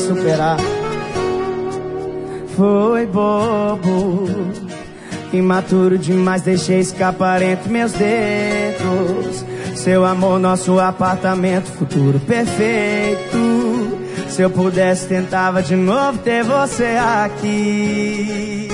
superar. Foi bobo, imaturo demais, deixei escapar entre meus dedos. Seu amor, nosso apartamento, futuro perfeito. Se eu pudesse, tentava de novo ter você aqui.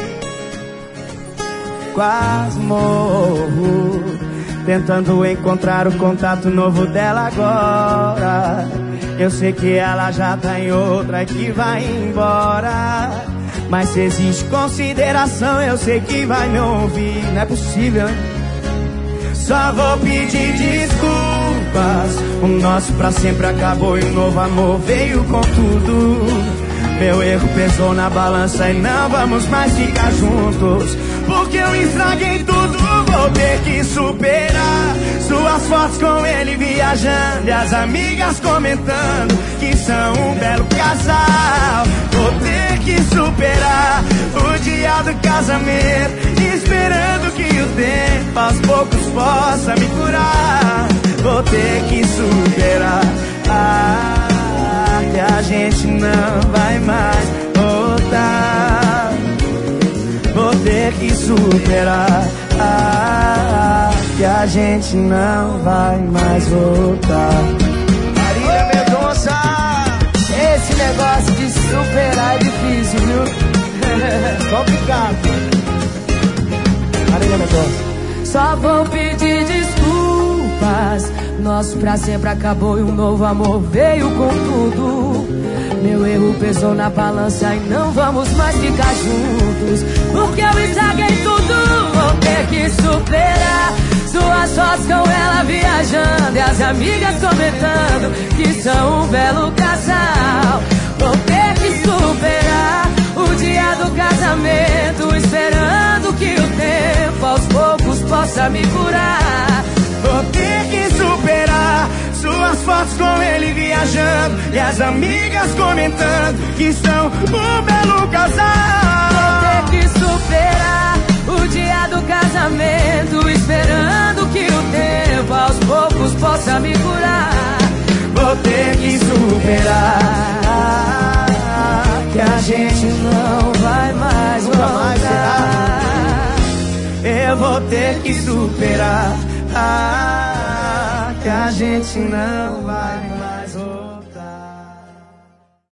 Quase morro, tentando encontrar o contato novo dela agora. Eu sei que ela já tá em outra e que vai embora. Mas se existe consideração, eu sei que vai me ouvir. Não é possível, hein? Só vou pedir desculpas. O nosso pra sempre acabou e o novo amor veio com tudo. Meu erro pesou na balança e não vamos mais ficar juntos. Porque eu estraguei tudo, vou ter que superar. Suas fotos com ele viajando e as amigas comentando que são um belo casal. Vou ter que superar o dia do casamento, esperando que o tempo aos poucos possa me curar. Vou ter que superar que a gente não vai mais voltar. Vou ter que superar que a gente não vai mais voltar. Marília Mendonça, esse negócio de superar é difícil, viu? Complicado. Marília Mendonça. Só vou pedir desculpas. Nosso pra sempre acabou e um novo amor veio com tudo. Meu erro pesou na balança e não vamos mais ficar juntos. Porque eu estraguei tudo, vou ter que superar. Suas fotos com ela viajando e as amigas comentando que são um belo casal. Vou ter que superar o dia do casamento, esperando que o tempo aos poucos possa me curar. Vou ter que superar suas fotos com ele viajando e as amigas comentando que são um belo casal. Vou ter que superar o dia do casamento, esperando que o tempo aos poucos possa me curar. Vou ter que superar que a gente não vai mais voltar. Eu vou ter que superar que a gente não vai